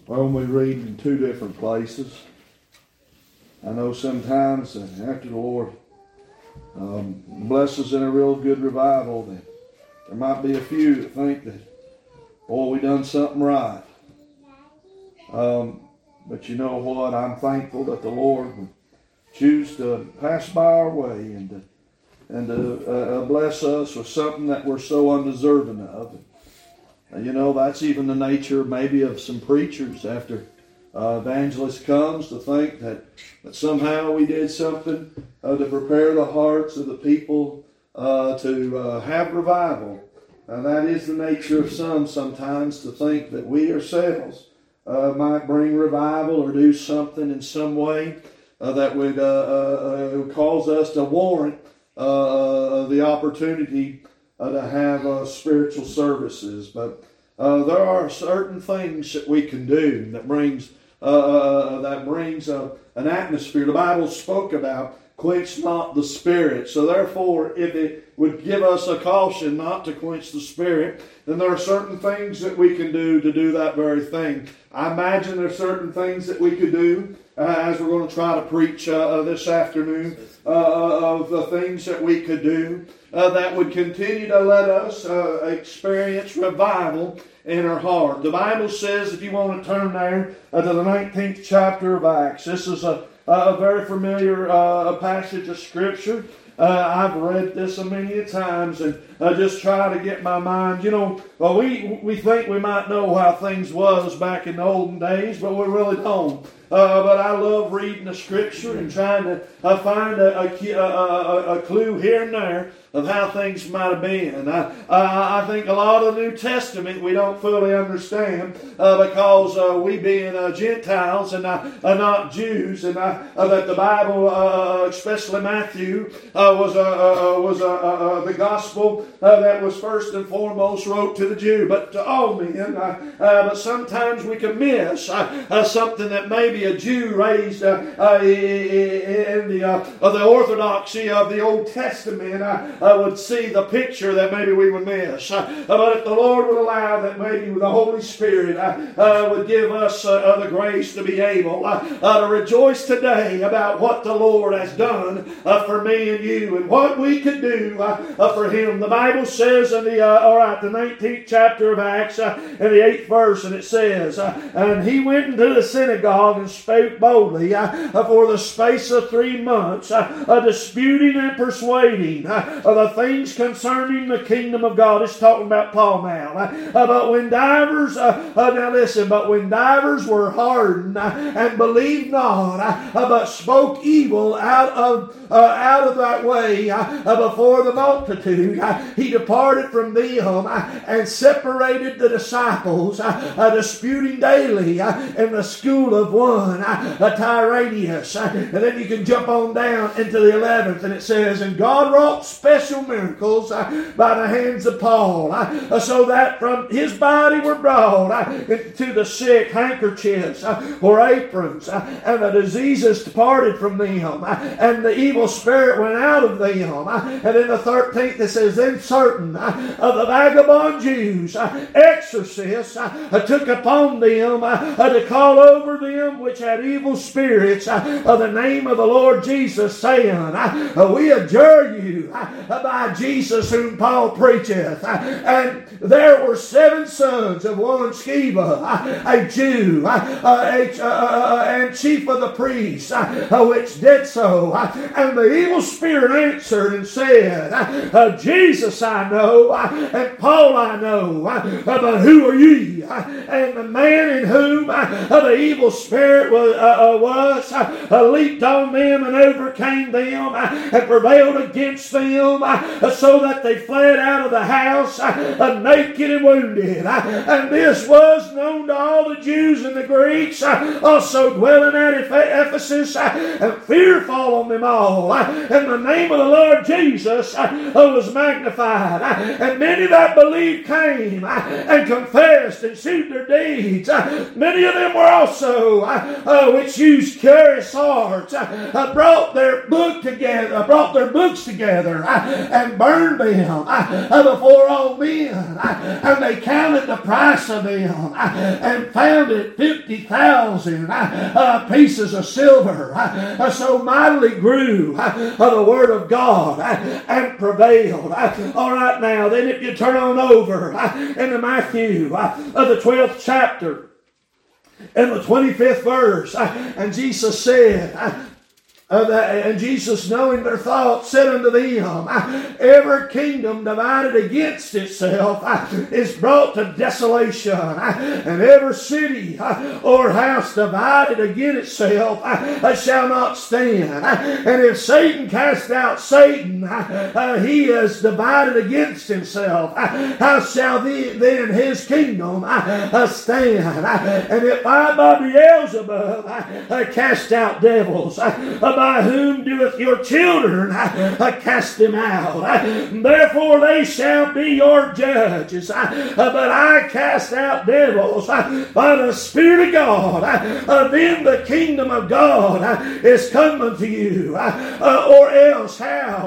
Well, we read in two different places. I know sometimes after the Lord blesses in a real good revival, that there might be a few that think that, boy, we done something right. But you know what? I'm thankful that the Lord would choose to pass by our way and to bless us with something that we're so undeserving of. You know, that's even the nature maybe of some preachers after evangelist comes, to think that somehow we did something to prepare the hearts of the people to have revival. And that is the nature of some sometimes, to think that we ourselves might bring revival or do something in some way that would cause us to warrant the opportunity to have spiritual services. But there are certain things that we can do that brings an atmosphere. The Bible spoke about quench not the Spirit. So therefore, if it would give us a caution not to quench the Spirit, then there are certain things that we can do to do that very thing. I imagine there are certain things that we could do as we're going to try to preach this afternoon, of the things that we could do that would continue to let us experience revival in our heart. The Bible says, if you want to turn there to the 19th chapter of Acts, this is a very familiar passage of Scripture. I've read this many times and just try to get my mind. You know, we think we might know how things was back in the olden days, but we really don't. But I love reading the Scripture and trying to find a clue here and there of how things might have been. I think a lot of the New Testament we don't fully understand because we being Gentiles and not Jews, and that the Bible, especially Matthew, was the gospel that was first and foremost wrote to the Jew, but to all men. But sometimes we can miss something that maybe a Jew raised in the orthodoxy of the Old Testament would see the picture that maybe we would miss. But if the Lord would allow that, maybe the Holy Spirit would give us the grace to be able to rejoice today about what the Lord has done for me and you and what we could do for Him. The Bible says in the 19th chapter of Acts, in the 8th verse, and it says, and he went into the synagogue and spake boldly for the space of 3 months, disputing and persuading the things concerning the kingdom of God. It's talking about Paul now. But when divers, now listen, but when divers were hardened and believed not, but spoke evil out of that way before the multitude, he departed from them and separated the disciples, disputing daily in the school of one Tyrannus. And then you can jump on down into the 11th, and it says, and God wrought special miracles by the hands of Paul, so that from his body were brought to the sick handkerchiefs or aprons, and the diseases departed from them, and the evil spirit went out of them. And in the 13th it says, then certain of the vagabond Jews, exorcists, took upon them to call over them which had evil spirits of the name of the Lord Jesus, saying, we adjure you by Jesus whom Paul preacheth. And there were 7 sons of one Sceva, a Jew, and chief of the priests, which did so. And the evil spirit answered and said, Jesus I know, and Paul I know, but who are ye? And the man in whom the evil spirit was leaped on them and overcame them and prevailed against them, so that they fled out of the house naked and wounded. And this was known to all the Jews and the Greeks also dwelling at Ephesus, and fear fall on them all. And the name of the Lord Jesus was magnified. And many that believed came and confessed and shewed their deeds. Many of them were also which used curious arts, brought their books together, and burned them before all men. And they counted the price of them, and found it 50,000 pieces of silver. So mightily grew the word of God and prevailed. All right, now then, if you turn on over into Matthew, the 12th chapter, in the 25th verse, and Jesus said, and Jesus, knowing their thoughts, said unto them, every kingdom divided against itself is brought to desolation, and every city or house divided against itself shall not stand. And if Satan cast out Satan, he is divided against himself. How shall then his kingdom stand? And if I by Beelzebub cast out devils, by whom doeth your children cast them out? Therefore they shall be your judges. But I cast out devils by the Spirit of God. Then the kingdom of God is come unto you. Or else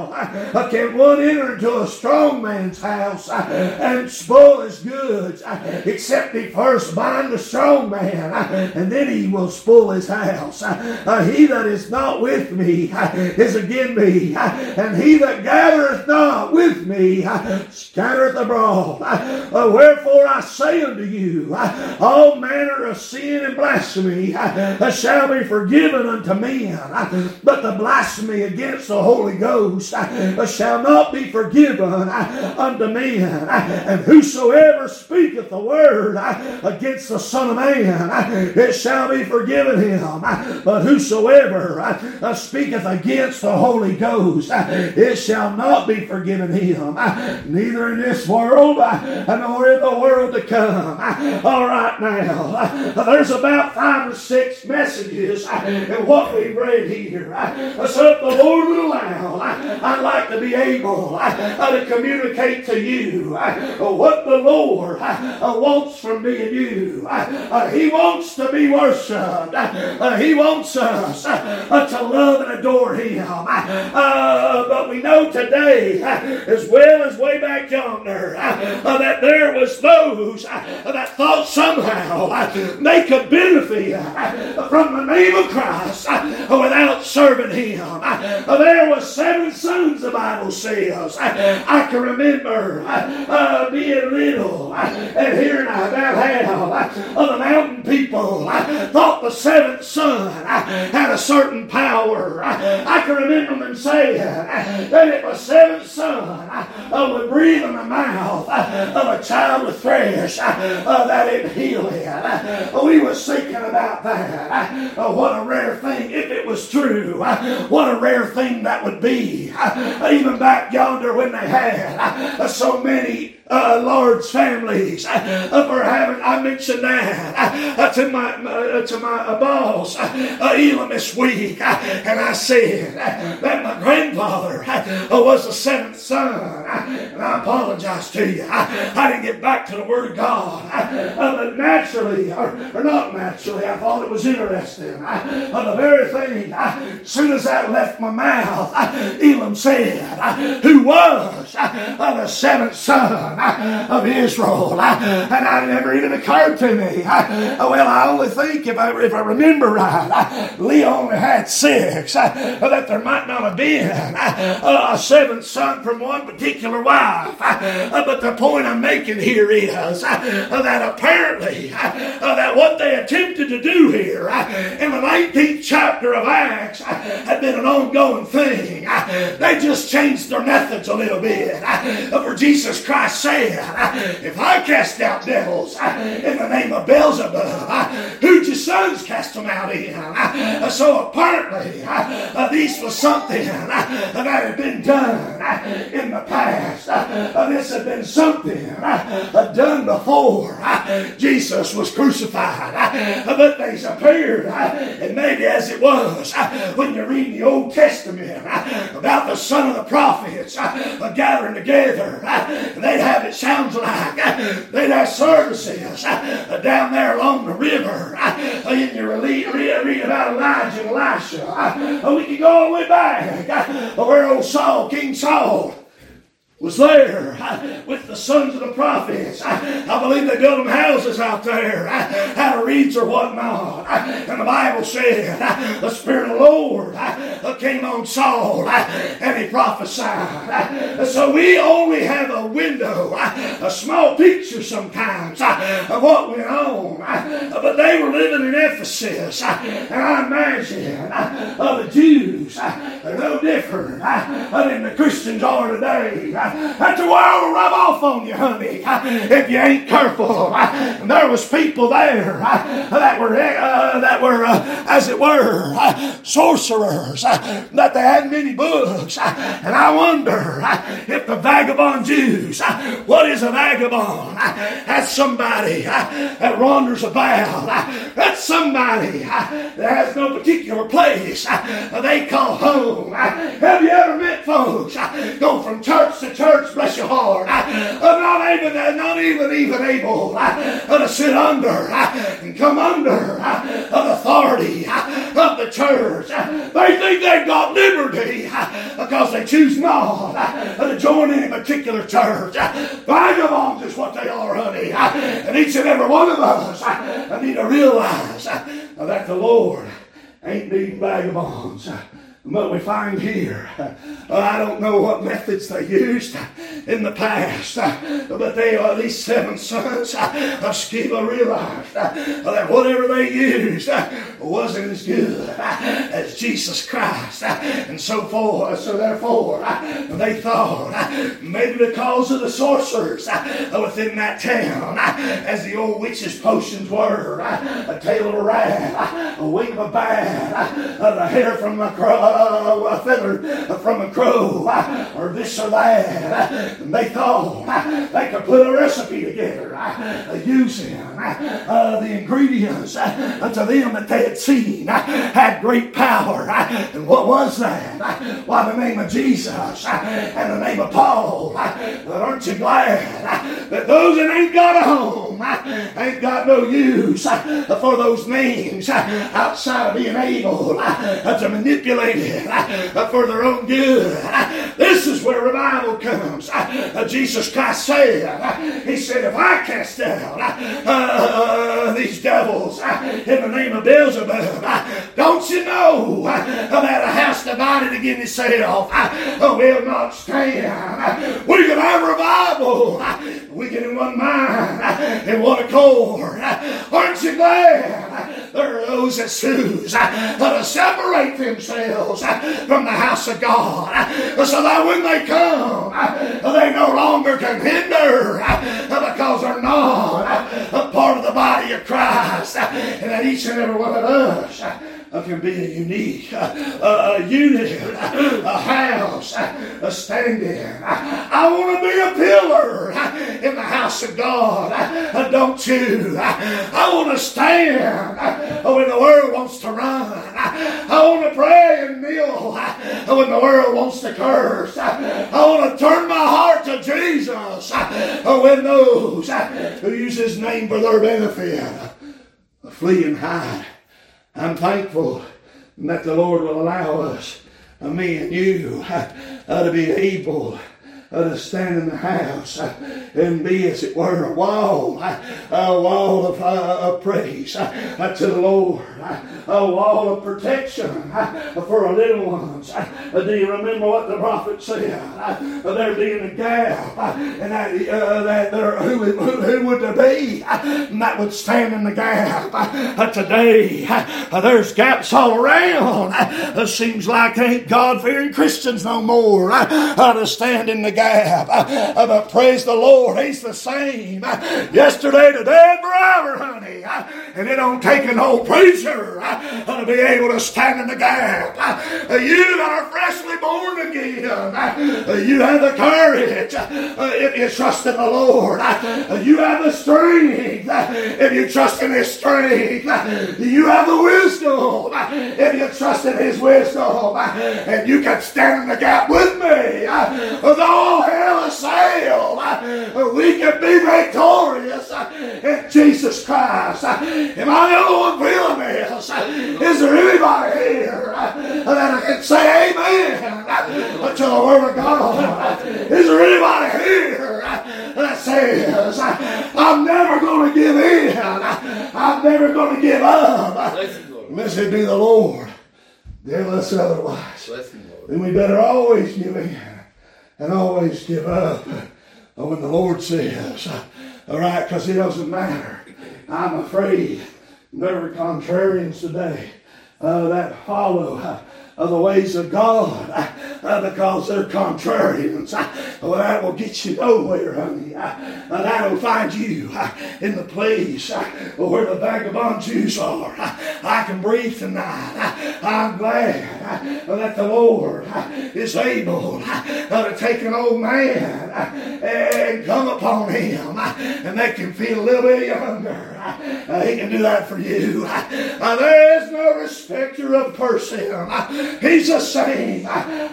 how can one enter into a strong man's house and spoil his goods, except he first bind the strong man, and then he will spoil his house? He that is not with me is again me, and he that gathereth not with me scattereth abroad. Wherefore I say unto you, all manner of sin and blasphemy shall be forgiven unto men, but the blasphemy against the Holy Ghost shall not be forgiven unto men. And whosoever speaketh the word against the Son of Man, it shall be forgiven him. But whosoever speaketh against the Holy Ghost, it shall not be forgiven him, neither in this world nor in the world to come. All right, now there's about 5 or 6 messages in what we've read here. So if the Lord will allow, I'd like to be able to communicate to you what the Lord wants from me and you. He wants to be worshipped. He wants us to love and adore Him. But we know today, as well as way back yonder, that there was those that thought somehow they could benefit from the name of Christ without serving Him. There was 7 sons, the Bible says. I can remember being little and hearing about how the mountain people thought the 7th son had a certain power. I can remember them saying that if a 7th son would breathe in the mouth of a child with thresh, that it'd heal him. We was thinking about that. What a rare thing, if it was true, what a rare thing that would be. Even back yonder when they had so many large families for having. I mentioned that to my boss Elam this week, and I said that my grandfather was the 7th son, and I apologize to you. I didn't get back to the Word of God, but naturally, or not naturally, I thought it was interesting. The very thing, as soon as that left my mouth, Elam said, who was the 7th son of Israel, and it never even occurred to me. Well, I only think if I remember right, Leah only had 6, that there might not have been a 7th son from one particular wife. But the point I'm making here is that apparently that what they attempted to do here in the 19th chapter of Acts had been an ongoing thing. They just changed their methods a little bit. For Jesus Christ said, if I cast out devils in the name of Beelzebub, who'd your sons cast them out in? So apparently this was something that had been done in the past. This had been something done before Jesus was crucified. But they appeared, and maybe as it was when you read the Old Testament about the son of the prophets gathering together, they'd have, it sounds like, they'd have services down there along the river in you read about Elijah and Elisha. We can go all the way back where old Saul, King Saul, was there with the sons of the prophets. I believe they built them houses out there out of reeds or whatnot. And the Bible said the Spirit of the Lord came on Saul and he prophesied. So we only have a window, a small picture sometimes of what went on. But they were living in Ephesus. And I imagine the Jews are no different than the Christians are today. That the world will rub off on you, honey, if you ain't careful. And there was people there that were, as it were, sorcerers, that they had many books. And I wonder if the vagabond Jews, what is a vagabond? That's somebody that wanders about. That's somebody that has no particular place they call home. Have you ever met folks go from church to church, bless your heart, not even able to sit under and come under the authority of the church? They think they've got liberty because they choose not to join any particular church. Vagabonds is what they are, honey. And each and every one of us need to realize that the Lord ain't need vagabonds. But we find here, I don't know what methods they used in the past, but these 7 sons of Sceva realized that whatever they used wasn't as good as Jesus Christ, and so forth. So therefore, they thought maybe because of the sorcerers within that town, as the old witches' potions were, a tail of a rat, a wing of a bat, the hair from a crow, a feather from a crow, or this or that. And they thought they could put a recipe together using the ingredients unto them that they had seen had great power. And what was that? Why, the name of Jesus and the name of Paul. But aren't you glad that those that ain't got a home ain't got no use for those names outside of being able to manipulate it for their own good? This is where revival comes. Jesus Christ said, He said, if I cast out these devils in the name of Beelzebub, don't you know that a house divided against itself will not stand? We can have revival. We get in one mind, in one accord. Aren't you glad there are those that choose to separate themselves from the house of God, so that when they come, they no longer can hinder because they're not a part of the body of Christ, and that each and every one of us can be a unique unit, a house, a standing. I want to be a pillar in the house of God, don't you? I want to stand when the world wants to run. I want to pray and kneel when the world wants to curse. I want to turn my heart to Jesus when those who use His name for their benefit flee and hide. I'm thankful that the Lord will allow us, me and you, to be able to stand in the house and be, as it were, a wall of praise to the Lord, a wall of protection for our little ones. Do you remember what the prophet said? There being a gap, and that there who would there be that would stand in the gap? Today, there's gaps all around. It seems like ain't God-fearing Christians no more to stand in the gap. But praise the Lord, He's the same yesterday, today, and forever, honey. And it don't take an old preacher to be able to stand in the gap. You that are freshly born again, you have the courage if you trust in the Lord. You have the strength if you trust in His strength. You have the wisdom if you trust in His wisdom. And you can stand in the gap with me. Though hell assail, we can be victorious in Jesus Christ. Am I the only one feeling this? Is there anybody here that can say amen to the Word of God? Is there anybody here that says, I'm never going to give in, I'm never going to give up, unless it be the Lord tell us otherwise? Then we better always give in and always give up when the Lord says, all right, because it doesn't matter. I'm afraid there are contrarians today that follow the ways of God because they're contrarians. Well, that will get you nowhere, honey. That will find you in the place where the vagabond Jews are. I can breathe tonight. I'm glad that the Lord is able to take an old man and come upon him and make him feel a little bit younger. He can do that for you. There is no respecter of person. He's the same.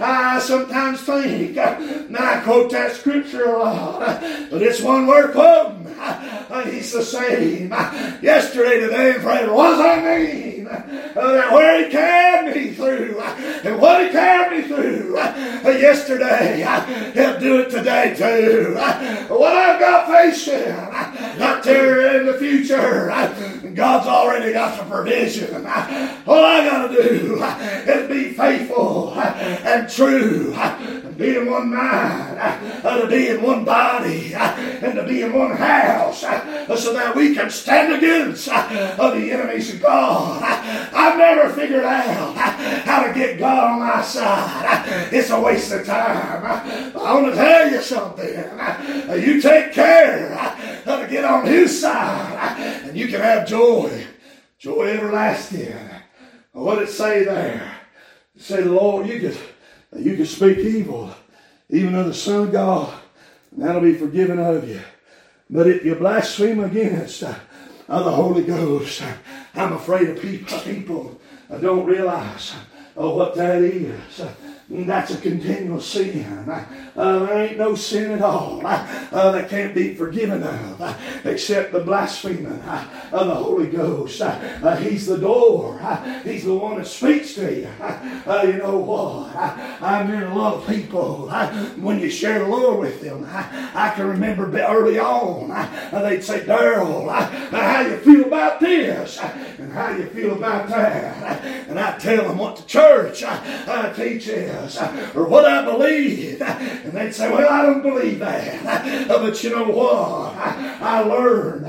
I sometimes think, and I quote that scripture a lot, but it's one word quoting. He's the same yesterday, today, and forever. What does that mean? That where He carried me through and what He carried me through yesterday, He'll do it today too. What I've got facing out there in the future, God's already got the provision. All I got to do is be faithful and true, and be in one mind, to be in one body, and to be in one house, so that we can stand against the enemies of God. I've never figured out how to get God on my side. It's a waste of time. I want to tell you something. You take care to get on His side, and you can have joy everlasting. What did it say there? It said, the Lord, you could speak evil even of the Son of God, and that'll be forgiven of you. But if you blaspheme against the Holy Ghost, I'm afraid of people don't realize what that is. That's a continual sin. There ain't no sin at all that can't be forgiven of except the blaspheming of the Holy Ghost. He's the door. He's the one that speaks to you. You know what? I met a lot of people when you share the Lord with them. I can remember early on they'd say, Darrell, how you feel about this and how you feel about that? And I tell them what the church teaches or what I believe, and they'd say, well, I don't believe that, but you know what? I learned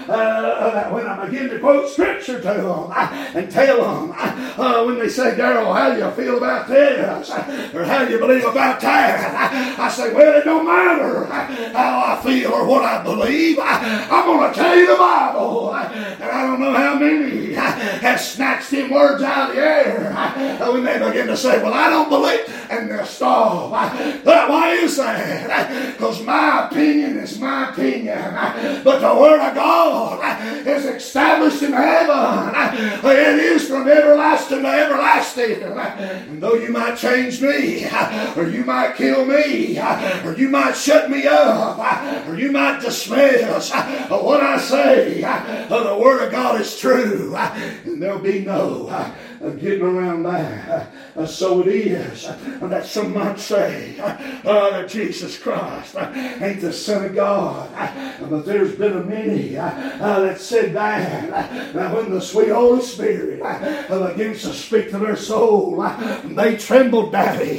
that when I begin to quote scripture to them and tell them when they say, Darrell, how do you feel about this or how do you believe about that? I say, well, it don't matter how I feel or what I believe. I'm going to tell you the Bible, and I don't know how many have snatched them words out of the air when they begin to say, well, I don't believe, and they'll stop. Why is that? Because my opinion is my opinion, but the Word of God is established in heaven. It is from everlasting to everlasting. And though you might change me, or you might kill me, or you might shut me up, or you might dismiss what I say, the Word of God is true, and there'll be no getting around that. So it is that some might say that Jesus Christ ain't the Son of God, but there's been a many that said that when the sweet Holy Spirit begins to speak to their soul, they trembled, Daddy.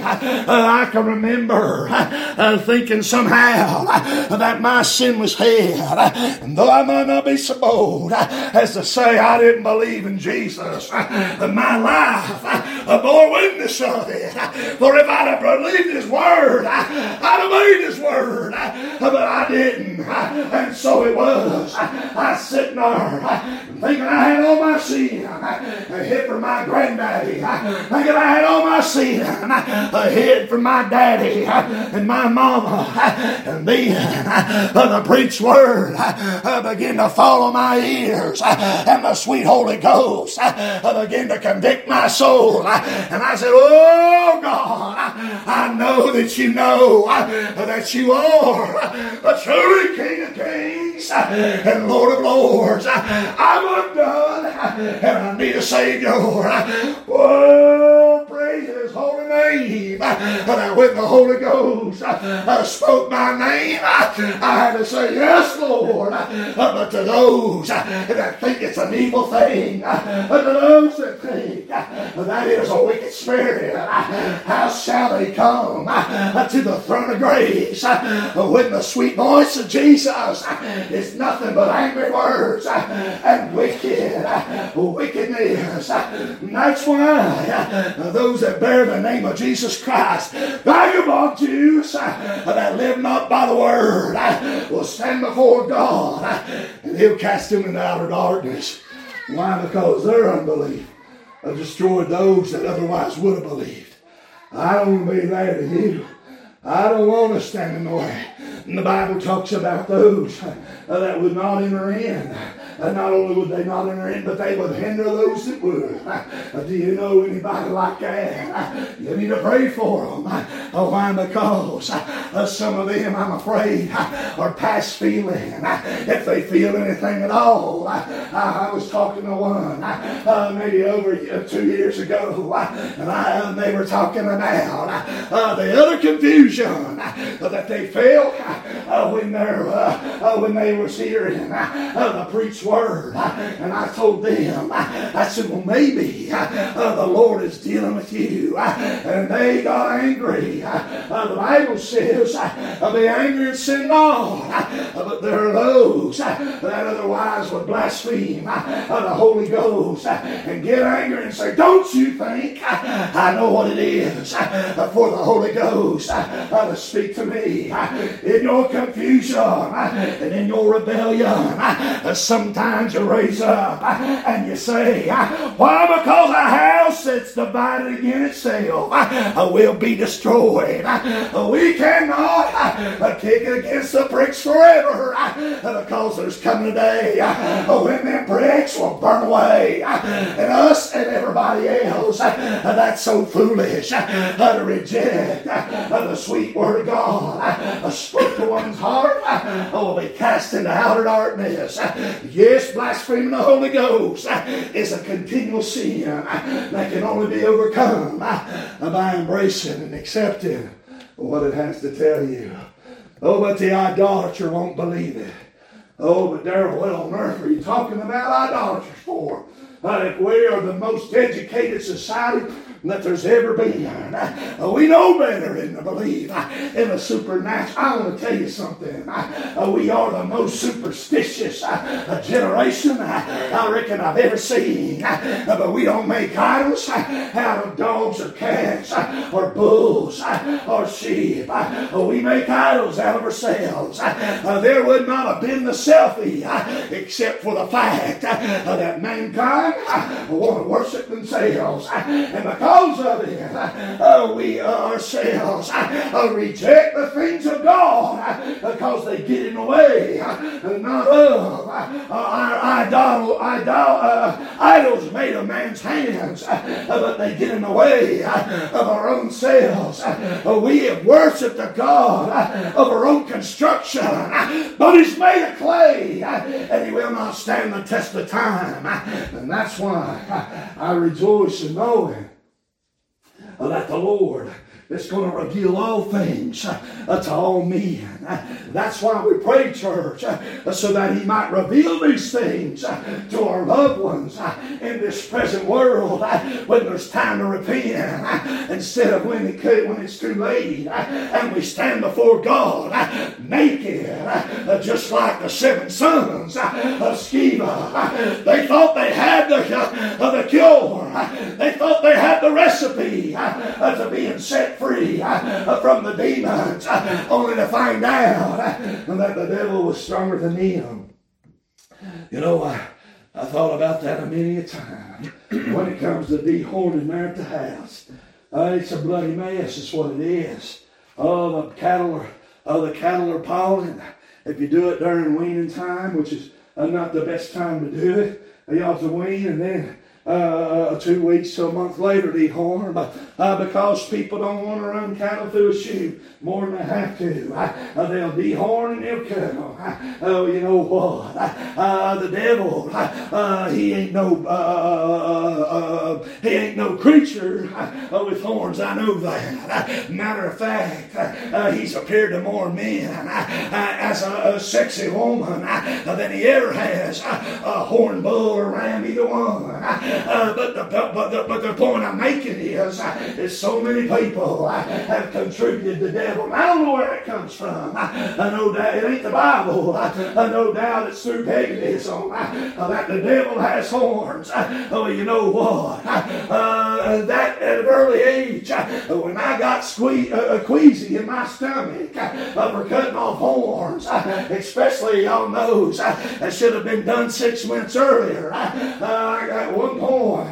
I can remember thinking somehow that my sin was hid, and though I might not be so bold as to say I didn't believe in Jesus, my life bore witness of it. For if I'd have believed His Word, I'd have believed His Word, but I didn't, and so it was. I sitting there thinking I had all my sin hid from my granddaddy, thinking I had all my sin hid from my daddy and my mama, and then the preached Word began to fall on my ears, and the sweet Holy Ghost began to convict my soul, and I said, oh God, I know that you know that you are a truly King of Kings and Lord of Lords. I'm I'm done and I need a Savior. Oh, praise His holy name. And when the Holy Ghost spoke my name, I had to say, yes, Lord. But to those that think it's an evil thing, to those that think that is a wicked spirit, how shall they come to the throne of grace when the sweet voice of Jesus is nothing but angry words and wickedness? And that's why those that bear the name of Jesus Christ, vagabond Jews that live not by the word, will stand before God and He'll cast them into outer darkness. Why? Because their unbelief have destroyed those that otherwise would have believed. I don't want to be there to you. I don't want to stand in the way. And the Bible talks about those that would not enter in. And not only would they not enter in, but they would hinder those that would. Do you know anybody like that? You need to pray for them. Why? Because some of them, I'm afraid, are past feeling. If they feel anything at all. I was talking to one maybe over 2 years ago, and they were talking about the other confusion that they felt when they were hearing the preached word. And I told them, I said, well, maybe the Lord is dealing with you. And they got angry. The Bible says, be angry and sin not. But there are those that otherwise would blaspheme the Holy Ghost and get angry and say, don't you think I know what it is for the Holy Ghost to speak to me? In your confusion and in your rebellion, sometimes you raise up and you say, why? Because a house that's divided against itself will be destroyed. We cannot kick it against the bricks forever, because there's coming a day when them bricks will burn away, and us and everybody else that's so foolish to reject the sweet word of God spoke to one's heart will be cast into outer darkness. Yes, blaspheming the Holy Ghost is a continual sin that can only be overcome by embracing and accepting what it has to tell you. Oh, but the idolater won't believe it. Oh, but Darrell, what on earth are you talking about idolaters for? If we are the most educated society that there's ever been, we know better than to believe in the supernatural. I want to tell you something. We are the most superstitious generation I reckon I've ever seen. But we don't make idols out of dogs or cats or bulls or sheep. We make idols out of ourselves. There would not have been the selfie except for the fact that mankind want to worship themselves. And because of it, we ourselves reject the things of God because they get in the way not of our idols made of man's hands, but they get in the way of our own selves. We have worshipped a God of our own construction, but He's made of clay, and He will not stand the test of time. And that's why I rejoice in knowing that the Lord is going to reveal all things to all men. That's why we pray, church, so that He might reveal these things to our loved ones in this present world when there's time to repent, instead of when it's too late and we stand before God naked, just like the 7 sons of Sceva. They thought they had the cure. They thought they had the recipe to being set free from the demons, only to find out that the devil was stronger than them. You know, I thought about that many a time when it comes to dehorning there at the house. It's a bloody mess, is what it is. The cattle are pawing. If you do it during weaning time, which is not the best time to do it, you ought to wean, and then 2 weeks to a month later dehorn because people don't want to run cattle through a chute more than they have to. They'll dehorn and they'll cut them. Oh, you know what? The devil, he ain't no creature with horns. I know that. Matter of fact, he's appeared to more men as a sexy woman than he ever has a horn bull or ram, either one. But the point I'm making is so many people have contributed to the devil. I don't know where it comes from. I know that it ain't the Bible. I no doubt it's through paganism that the devil has horns. Oh, you know what? That at an early age, when I got queasy in my stomach for cutting off horns, especially on those that should have been done 6 months earlier. At one point,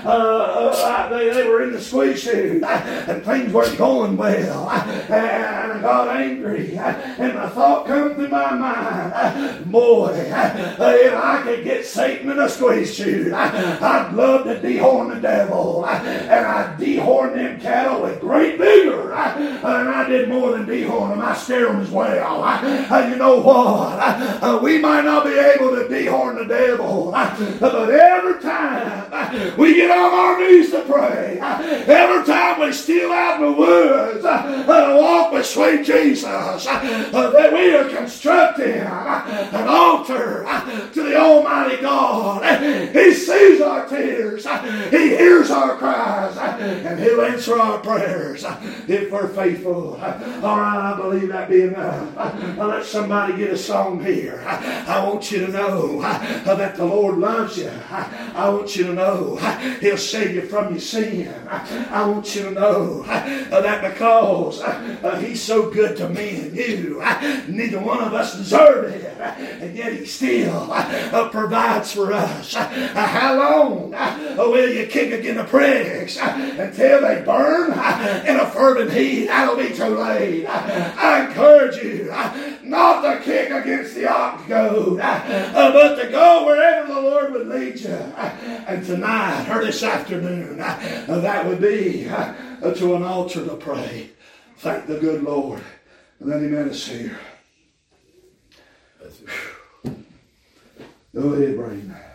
they were in the squeeze chute, and things weren't going well, and I got angry, and a thought come through my mind, boy, if I could get Satan in a squeeze chute, I'd love to dehorn the devil, and I'd dehorn them cattle with great vigor, and I did more than dehorn them, I scare them as well. You know what? We might not be able to dehorn the devil, but every time we get on our knees to pray, every time we steal out in the woods and walk with sweet Jesus, that we are constructing an altar to the Almighty God. He sees our tears, He hears our cries, and He'll answer our prayers if we're faithful. All right, I believe that be enough. Let somebody get a song here. I want you to know that the Lord loves you. I want you to know He'll save you from your sin. I want you to know that because He's so good to me and you, neither one of us deserve it, and yet He still provides for us. How long will you kick against the pricks until they burn in a fervent heat? That'll be too late. I encourage you not to kick against the ox goad, but to go wherever the Lord would lead you. And tonight, or this afternoon, that would be to an altar to pray. Thank the good Lord that He met us here. Go ahead, Braden.